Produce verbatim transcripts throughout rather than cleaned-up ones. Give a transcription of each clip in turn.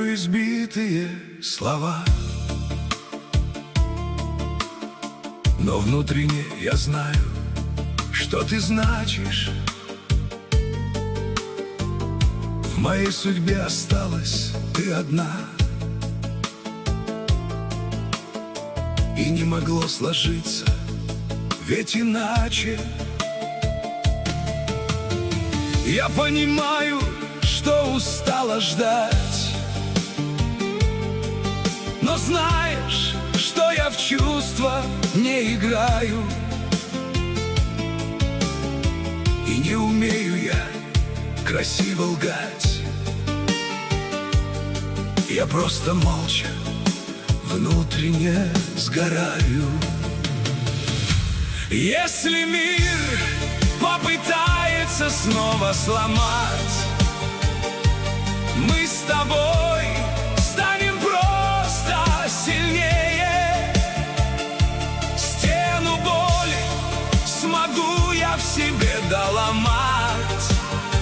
говорю избитые слова, но внутренне я знаю, что ты значишь. В моей судьбе осталась ты одна, и не могло сложиться, ведь иначе. Я понимаю, что устала ждать, но знаешь, что я в чувства не играю, и не умею я красиво лгать. Я просто молча внутренне сгораю. Если мир попытается снова сломать, мы с тобой станем просто сильнее. Стену боли смогу я в себе доломать,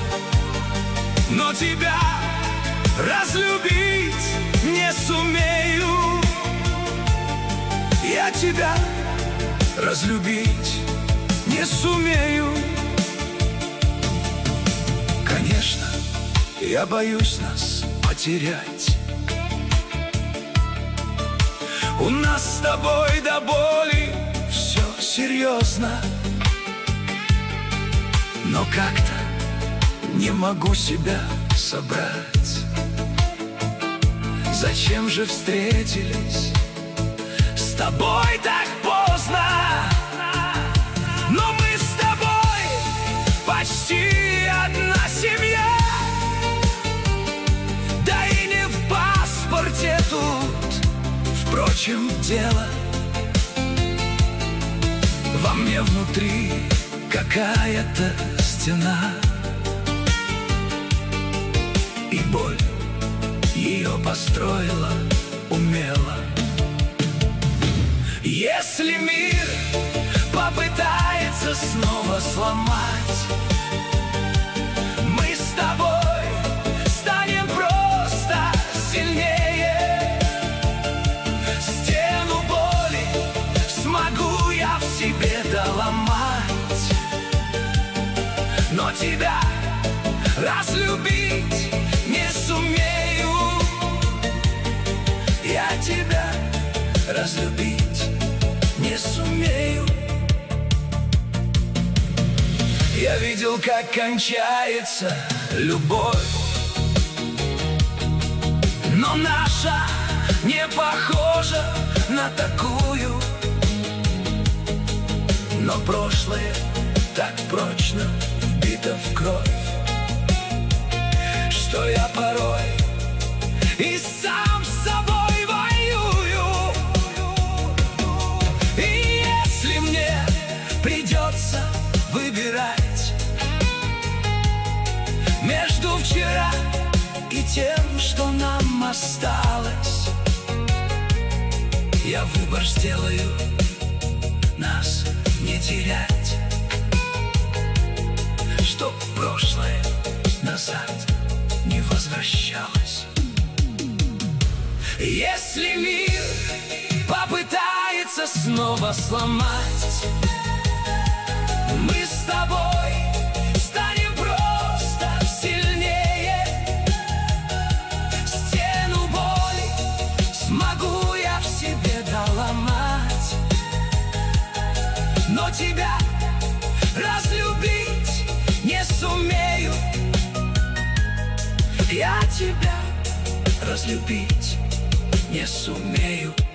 но тебя разлюбить не сумею. Я тебя разлюбить не сумею. Конечно, я боюсь нас потерять. У нас с тобой до боли все серьезно, но как-то не могу себя собрать. Зачем же встретились с тобой так поздно? Но мы с тобой почти одна семья. Да и не в паспорте тут, впрочем, дело. Во мне внутри какая-то стена, и боль ее построила умело. Если мир попытается снова сломать, мы с тобой станем просто сильнее. Стену боли смогу я в себе доломать, но тебя разлюбить не сумею. Я тебя разлюбить не сумею. Я видел, как кончается любовь, но наша не похожа на такую. Но прошлое так прочно вбито в кровь, что я порой и сам с собой воюю. И если мне придется выбирать между вчера и тем, что нам осталось, я выбор сделаю нас не терять, чтоб прошлое назад не возвращалось. Если мир попытается снова сломать, мы с тобой станем просто сильнее. Стену боли смогу я в себе доломать, но тебя разлюбить не сумею. Я тебя разлюбить не сумею.